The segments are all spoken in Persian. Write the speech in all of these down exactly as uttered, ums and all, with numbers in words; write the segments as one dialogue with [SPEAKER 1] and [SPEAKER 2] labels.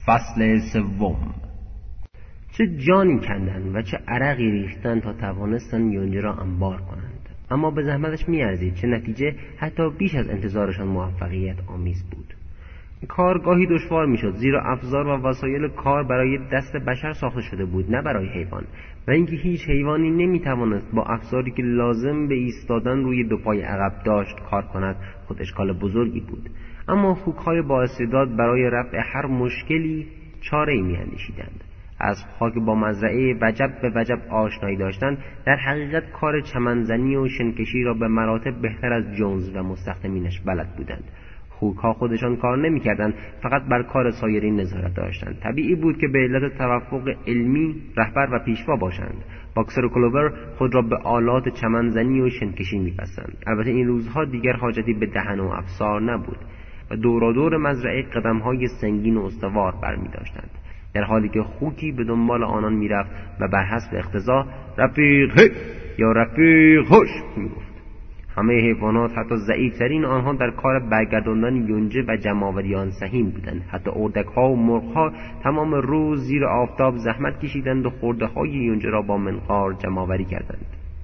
[SPEAKER 1] فصل سوم. چه جانی کندند و چه عرقی ریختند تا توانستند یونجه را انبار کنند، اما به زحمتش می‌ارزید، چه نتیجه حتی بیش از انتظارشان موفقیت آمیز بود. کار گاهی دشوار میشد، زیرا افزار و وسایل کار برای دست بشر ساخته شده بود، نه برای حیوان، و اینکه هیچ حیوانی نمیتوانست با افزاری که لازم به ایستادن روی دو پای عقب داشت کار کند خود اشکال بزرگی بود. اما خوک‌های با استعداد برای رفع هر مشکلی چاره‌ای می‌اندیشیدند. اسب‌ها که با مزرعه وجب به وجب آشنایی داشتند در حقیقت کار چمنزنی و شنکشی را به مراتب بهتر از جونز و مستخدمینش بلد بودند. خوک‌ها خودشان کار نمی‌کردند، فقط بر کار سایرین نظارت داشتند. طبیعی بود که به علت توافق علمی رهبر و پیشوا باشند. باکسر و کلوور خود را به آلات چمنزنی و شنکشی می‌بستند. البته این روزها دیگر حاجتی به دهن و افسار نبود و دورا دور مزرعه قدم‌های سنگین و استوار برمی‌داشتند، در حالی که خوکی به دنبال آنان می‌رفت و بر حسب اقتضا رفیق هی یا رفیق هوش می‌گفت. همه حیوانات، حتی ضعیف‌ترین آنها، در کار برگرداندن یونجه و جمع‌آوری آن سهیم بودند. حتی اردک‌ها و مرغ‌ها تمام روز زیر آفتاب زحمت کشیدند و خرده‌های یونجه را با منقار جمع‌آوری کردند.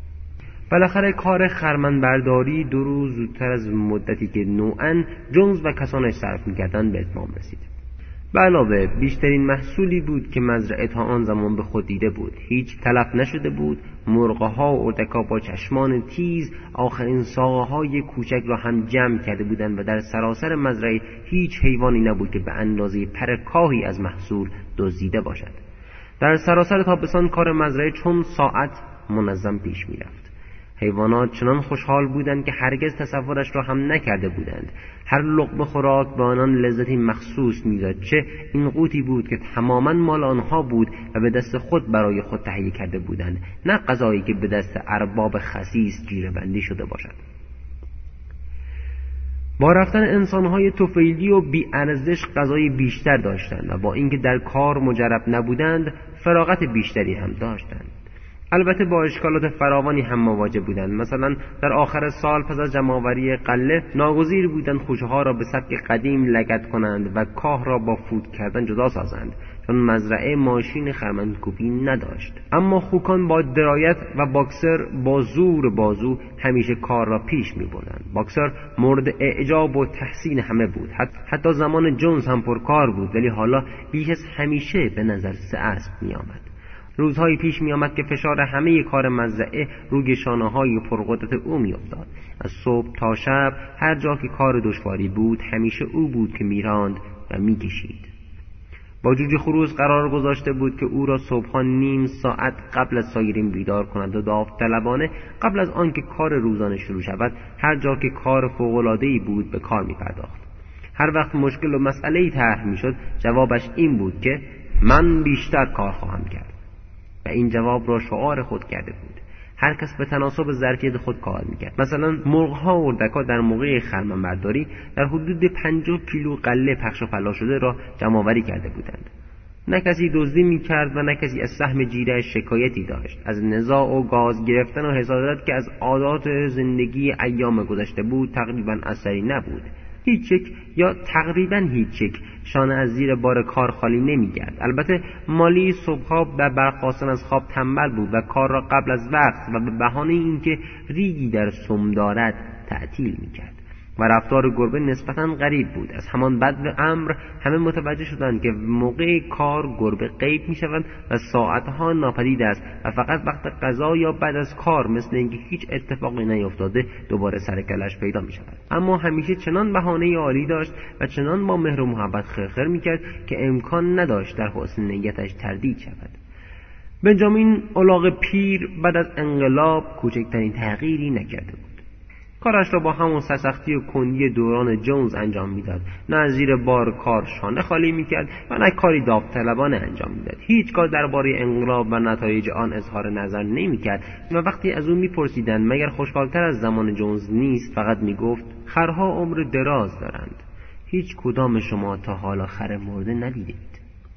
[SPEAKER 1] بالاخره کار خرمنبرداری دو روز زودتر از مدتی که نوعاً جونز و کسانش صرف می‌کردند به اتمام رسید. به علاوه بیشترین محصولی بود که مزرعه تا آن زمان به خود دیده بود هیچ تلف نشده بود. مرغ‌ها و اردک‌ها با چشمان تیز آخرین ساقه‌های کوچک را هم جمع کرده بودند و در سراسر مزرعه هیچ حیوانی نبود که به اندازه پر کاهی از محصول دزدیده باشد. در سراسر تابستان کار مزرعه چون ساعت منظم پیش می‌رفت. حیوانات چنان خوشحال بودند که هرگز تصورش را هم نکرده بودند. هر لقمه خوراک به آنان لذتی مخصوص می‌داد، چه این قوتی بود که تماماً مال آنها بود و به دست خود برای خود تهیه کرده بودند، نه غذایی که به دست ارباب خسیس جیره‌بندی شده باشد. با رفتن انسان‌های طفیلی و بی‌ارزش غذای بیشتر داشتند و با اینکه در کار مجرب نبودند فراغت بیشتری هم داشتند. البته با اشکالات فراوانی هم مواجه بودند. مثلا در آخر سال پس از جمع‌آوری غله ناگزیر بودند خوشه‌ها را به سبک قدیم لگد کنند و کاه را با فوت کردن جدا سازند، چون مزرعه ماشین خرمن‌کوبی نداشت. اما خوکان با درایت و باکسر با زور بازو همیشه کار را پیش می‌بردند. باکسر مورد اعجاب و تحسین همه بود. حتی زمان جونز هم پرکار بود، ولی حالا بیش از همیشه به نظر سه اسب می‌آمد. روزهایی پیش می آمد که فشار همه کار مزرعه روی شانه‌های پرقدرت او می افتاد. از صبح تا شب هر جا که کار دشواری بود همیشه او بود که میراند و می کشید. با جوجه خروس قرار گذاشته بود که او را صبحا نیم ساعت قبل از سایرین بیدار کند و داوطلبانه قبل از آن که کار روزانه شروع شود هر جا که کار فوق‌العاده‌ای بود به کار می پرداخت. هر وقت مشکل و مسئله‌ای طرح می شد جوابش این بود که من بیشتر کار خواهم کرد، و این جواب را شعار خود کرده بود. هر کس به تناسب ظرفیت خود کار میکرد. مثلا مرغ‌ها و اردک‌ها در موقع خرمنبرداری در حدود پنجاه کیلو غله پخش و پلا شده را جمع‌آوری کرده بودند. نه کسی دزدی میکرد و نه کسی از سهم جیره‌اش شکایتی داشت. از نزاع و گاز گرفتن و حسادت که از عادات زندگی ایام گذشته بود تقریبا اثری نبود. هیچ یک یا تقریبا هیچ یک شانه از زیر بار کار خالی نمی‌گرد. البته مالی صبح‌ها به برخاستن از خواب تنبل بود و کار را قبل از وقت و به بهانه اینکه ریگی در سم دارد تعطیل می‌کرد. و رفتار گربه نسبتاً غریب بود. از همان بدو امر همه متوجه شدند که موقع کار گربه غیب می‌شود و ساعتها ناپدید است و فقط وقت غذا یا بعد از کار مثل اینکه هیچ اتفاقی نیفتاده دوباره سر کلش پیدا می‌شود. اما همیشه چنان بهانه عالی داشت و چنان با مهر و محبت خرخر می‌کرد که امکان نداشت در حسن نیتش تردید شود. بنجامین الاغ پیر بعد از انقلاب کوچکترین تغییری نکرده بود. کارش را با همون سرسختی و کندی دوران جونز انجام میداد. نه از زیر بار کار شانه خالی میکرد و نه کاری داوطلبانه انجام میداد. هیچگاه درباره انقلاب و نتایج آن اظهار نظر نمیکرد و وقتی از او میپرسیدند مگر خوشحالتر از زمان جونز نیست، فقط میگفت خرها عمر دراز دارند، هیچ کدام شما تا حالا خر مرده ندیدید.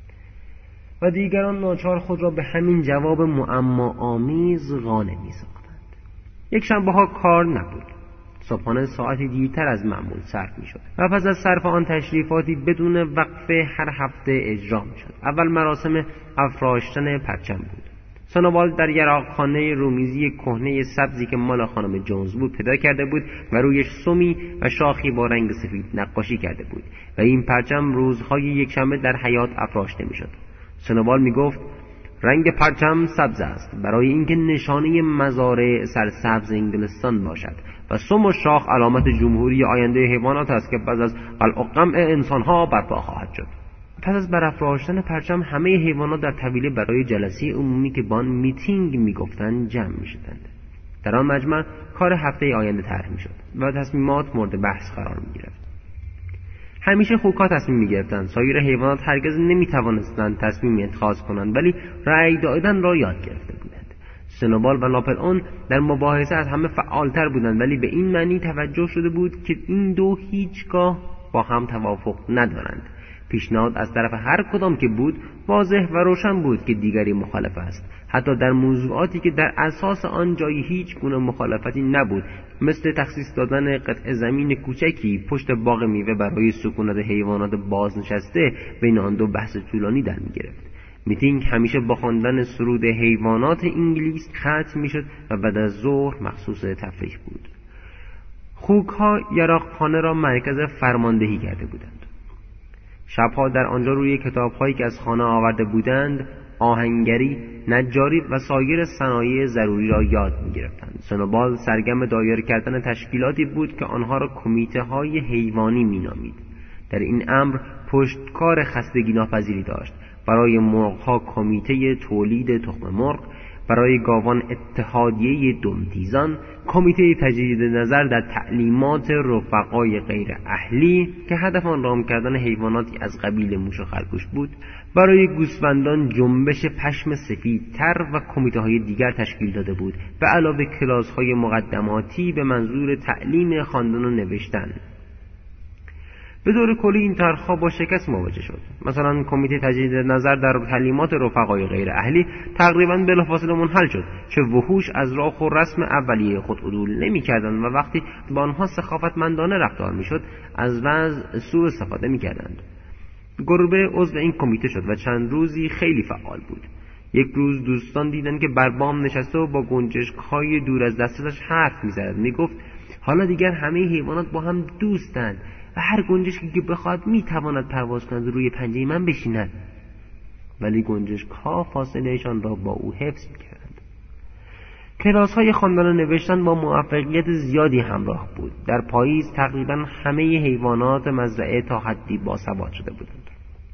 [SPEAKER 1] و دیگران ناچار خود را به همین جواب معما آمیز قانع میساختند. یک شنبه ها کار نبود. صبحانه ساعتی دیرتر از معمول صرف میشد و پس از صرف آن تشریفاتی بدون وقفه هر هفته اجرا میشد. اول مراسم افراشتن پرچم بود. سنوبال در یراقخانه رومیزی کهنه سبزی که مال خانم جونز بود پیدا کرده بود و رویش سمی و شاخی با رنگ سفید نقاشی کرده بود و این پرچم روزهای یکشنبه در حیاط افراشته میشد. سنوبال میگفت رنگ پرچم سبز است برای اینکه نشانه مزارع سرسبز انگلستان باشد و سم و شاخ علامت جمهوری آینده حیوانات است که پس از قلع و قمع انسانها برپا خواهد شد. پس از برافراشتن پرچم همه حیوانات در طویله برای جلسه عمومی که با آن میتینگ میگفتند جمع میشدند. در آن مجمع کار هفته آینده طرح میشد و تصمیمات مورد بحث قرار میگرفت. همیشه خوک‌ها تصمیم میگرفتند، سایر حیوانات هرگز نمیتوانستند تصمیم اتخاذ کنند، ولی رأی دادن را یاد گرفته بودند. سنوبال و ناپلئون در مباحثه از همه فعالتر بودند، ولی به این معنی توجه شده بود که این دو هیچگاه با هم توافق ندارند. پیشنهاد از طرف هر کدام که بود واضح و روشن بود که دیگری مخالف است، حتی در موضوعاتی که در اساس آن جای هیچ گونه مخالفتی نبود، مثل تخصیص دادن قطع زمین کوچکی پشت باغ میوه برای سکونت حیوانات بازنشسته. بین آن دو بحث طولانی در می‌گرفت. میتینگ همیشه با خواندن سرود حیوانات انگلیس ختم میشد و بعد از ظهر مخصوص تفریح بود. خوک‌ها یراقخانه را مرکز فرماندهی کرده بودند. شبها در آنجا روی کتاب‌هایی که از خانه آورده بودند آهنگری، نجاری و سایر صنایع ضروری را یاد می‌گرفتند. سنوبال سرگرم دایر کردن تشکیلاتی بود که آنها را کمیته‌های حیوانی می‌نامید. در این امر پشتکار خستگی ناپذیری داشت. برای مرغ‌ها کمیته تولید تخم مرغ، برای گاوان اتحادیه دمتیزان، کمیته تجدید نظر در تعلیمات رفقای غیر اهلی که هدف آن رام کردن حیواناتی از قبیل موش و خرگوش بود، برای گوسفندان جنبش پشم سفیدتر و کمیته های دیگر تشکیل داده بود، به علاوه کلاس های مقدماتی به منظور تعلیم خواندن و نوشتن. به طور کلی این طرح‌ها با شکست مواجه شد. مثلا کمیته تجدید نظر در تعلیمات رفقای غیر اهلی تقریباً بلافاصله منحل شد، چه وحوش از راه و رسم اولیه خود عدول نمی‌کردند و وقتی با آنها سخاوتمندانه رفتار می‌شد از وضع سوء استفاده می‌کردند. گربه عضو این کمیته شد و چند روزی خیلی فعال بود. یک روز دوستان دیدند که بر بام نشسته و با گنجشک‌های دور از دستش حرف می‌زد. می‌گفت حالا دیگر همه حیوانات با هم دوستند و هر گنجشکی که بخواد میتواند پرواز کند روی پنجه من بشیند. ولی گنجشک ها فاصلهشان را با او حفظ میکردند. کلاس های خواندن و نوشتن با موفقیت زیادی همراه بود. در پاییز تقریبا همه حیوانات مزرعه تا حدی باسواد شده بودند.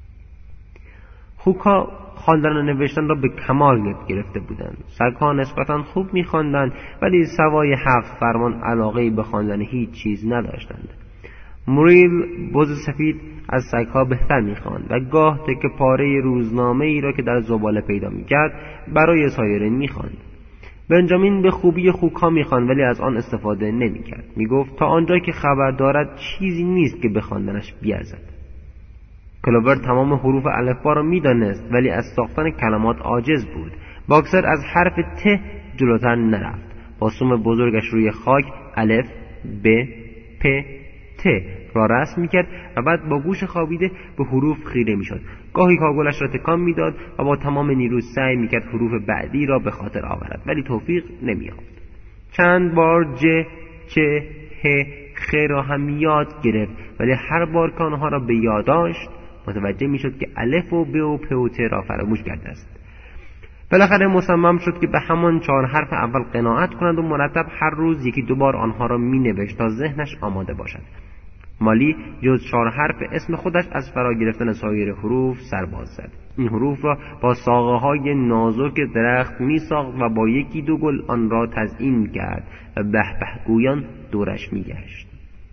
[SPEAKER 1] خوک‌ها خواندن و نوشتن را به کمال یاد گرفته بودند. سگ‌ها نسبتاً خوب می‌خواندند، ولی سوای هفت فرمان علاقه‌ای به خواندن هیچ چیز نداشتند. موریل بز سفید از سگ‌ها بهتر می‌خواند و گاه تکه پاره روزنامه‌ای را که در زباله پیدا می‌کرد برای سایرین می‌خواند. بنجامین به خوبی خوک‌ها می‌خواند ولی از آن استفاده نمی‌کرد. می‌گفت تا آنجا که خبر دارد چیزی نیست که به خواندنش بیارزد. کلوور تمام حروف الفبا را می‌دانست ولی از ساختن کلمات عاجز بود. باکسر از حرف ت جلوتر نرفت. با سم بزرگش روی خاک الف، ب، پ، ت را رسم می‌کرد و بعد با گوش خوابیده به حروف خیره می‌شد. گاهی کاغلش را تکان می‌داد و با تمام نیرو سعی می‌کرد حروف بعدی را به خاطر آورد ولی توفیق نمی‌یافت. چند بار ج، چ، ه، خ را هم یاد گرفت ولی هر بار که آنها را به یاد داشت متوجه می‌شد که الف و ب و پ و ت را فراموش کرده است. بالاخره مصمم شد که به همان چهار حرف اول قناعت کند و مرتب هر روز یکی دو بار آنها را می‌نوشت تا ذهنش آماده باشد. مالی جز چهار حرف اسم خودش از فرا گرفتن سایر حروف سرباز زد. این حروف را با ساقه‌های نازک درخت می‌ساخت و با یکی دو گل آن را تزیین می‌کرد و به به گویان دورش می‌گشت.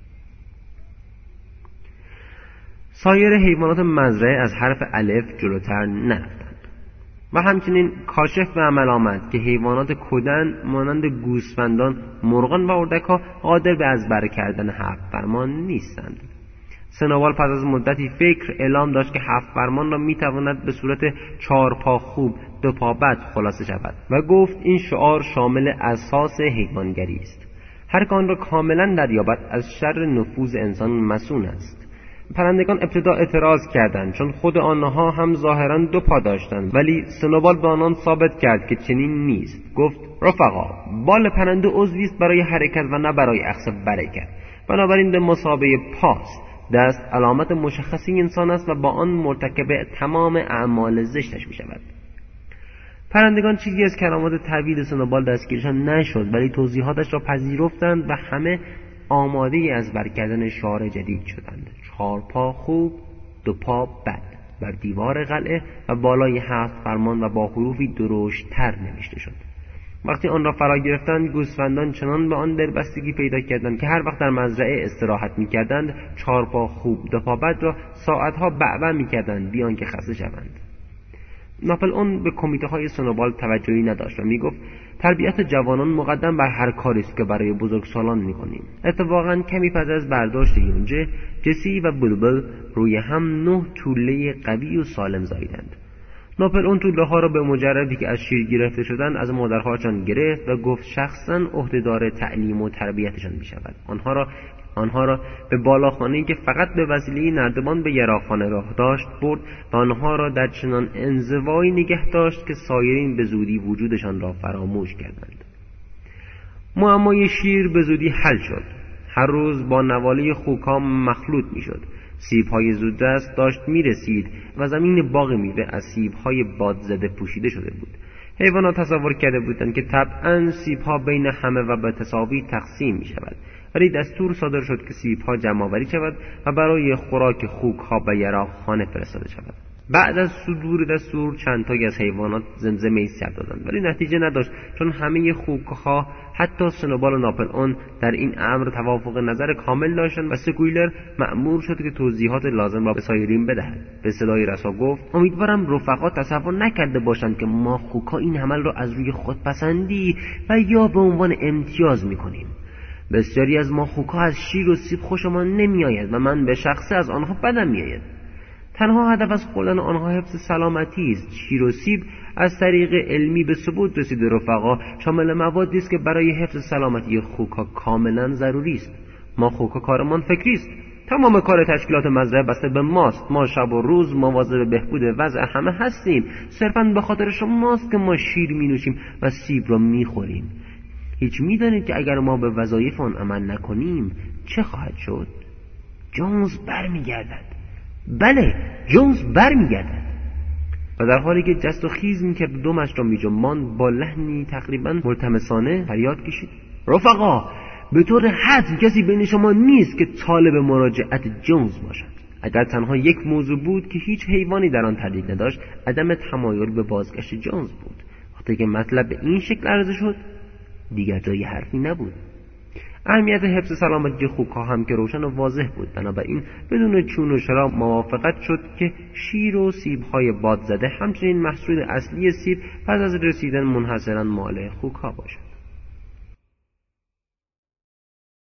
[SPEAKER 1] سایر حیوانات مزرعه از حرف الف جلوتر نرفتند و همچنین کاشف به عمل آمد که حیوانات کدن مانند گوسفندان، مرغان و اردک‌ها قادر به ازبر کردن هفت فرمان نیستند. سنوبال پس از مدتی فکر اعلام داشت که هفت فرمان را میتواند به صورت چهار پا خوب دو پا بد خلاصه شود و گفت این شعار شامل اساس حیوانگری است. هر که آن را کاملا دریابد از شر نفوذ انسان مسون است. پرندگان ابتدا اعتراض کردند، چون خود آنها هم ظاهرا دو پا داشتند، ولی سنوبال به آنان ثابت کرد که چنین نیست. گفت: رفقا، بال پرنده عضوی است برای حرکت و نه برای اخذ برکت، بنابراین به مثابه پاست. دست علامت مشخصی انسان است و با آن مرتکب تمام اعمال زشتش می شود. پرندگان چیزی از کرامات تعبیر سنوبال دستگیرشان نشد، ولی توضیحاتش را پذیرفتند و همه آماده از بر کردن شعار جدید شدند: چهار پا خوب، دو پا بد، بر دیوار قلعه و بالای هفت فرمان و با حروفی درشت‌تر نوشته شد. وقتی آن را فرا گرفتند، گوسفندان چنان به آن دلبستگی پیدا کردند که هر وقت در مزرعه استراحت می‌کردند، چهار پا خوب دو پا بد را ساعتها بعبع می‌کردند بی آنکه خسته شوند. ناپلئون به کمیته‌های سنوبال توجهی نداشت و میگفت: تربیت جوانان مقدم بر هر کاری است که برای بزرگسالان می‌کنیم. اتفاقاً کمی پس از برداشت یونجه، جسی و بلبل روی هم نه توله قوی و سالم زاییدند. ناپلئون توله ها را به مجردی که از شیر گرفته شدند از مادرهاشان گرفت و گفت شخصاً عهدهدار تعلیم و تربیتشان می‌شود. آنها را آنها را به بالاخانه‌ای که فقط به وسیله نردبان به یراقخانه راه داشت برد و آنها را در چنان انزوایی نگه داشت که سایرین به زودی وجودشان را فراموش کردند. معمای شیر به زودی حل شد. هر روز با نواله خوک‌ها مخلوط می‌شد. سیب‌های زودرس داشت می‌رسید و زمین باغ میوه از سیب‌های بادزده پوشیده شده بود. حیوانات تصور کرده بودند که طبعاً سیب‌ها بین همه و به تساوی تقسیم می‌شود، ولی دستور صادر شد که سیب‌ها جمع‌آوری شود و برای خوراک خوک‌ها به یراقخانه فرستاده شود. بعد از صدور دستور چند تایی از حیوانات زمزمه‌ای سر دادند، ولی نتیجه نداشت، چون همه خوک‌ها حتی سنوبال و ناپلئون در این امر توافق نظر کامل داشتند و سکویلر مأمور شد که توضیحات لازم را به سایرین بدهد. به صدای رسا گفت: امیدوارم رفقا تصور نکرده باشند که ما خوک‌ها این عمل را از روی خودپسندی و یا به عنوان امتیاز می‌کنیم. بسیاری از ما خوک‌ها از شیر و سیب خوشمان نمی‌آید و من به شخصه از آنها بدم می‌آید. تنها هدف از خوردن آنها حفظ سلامتی است. شیر و سیب از طریق علمی به ثبوت رسیده رفقا شامل موادی است که برای حفظ سلامتی خوک‌ها کاملا ضروری است. ما خوک‌ها کارمان فکری است. تمام کار تشکیلات مزرعه بسته به ماست. ما شب و روز مواظب بهبود وضع همه هستیم. صرفاً به خاطر شماست که ما شیر می‌نوشیم و سیب را می‌خوریم. هیچ می‌دانید که اگر ما به وظایف آن عمل نکنیم چه خواهد شد؟ جونز برمیگردد. بله، جونز برمیگردد. و در حالی که جست و خیز می‌کرد و دمش را می‌جنباند، با لحنی تقریباً ملتمسانه فریاد کشید: رفقا، به طور حتم کسی بین شما نیست که طالب مراجعت جونز باشد. اگر تنها یک موضوع بود که هیچ حیوانی در آن تردید نداشت، عدم تمایل به بازگشت جونز بود. وقتی که مطلب به این شکل عرضه شد، دیگر جای حرفی نبود. اهمیت حفظ سلامتی خوک‌ها هم که روشن و واضح بود، بنابراین بدون چون و چرا موافقت شد که شیر و سیب‌های بادزده همچنین محصول اصلی سیب پس از رسیدن منحصراً مال خوک‌ها باشد.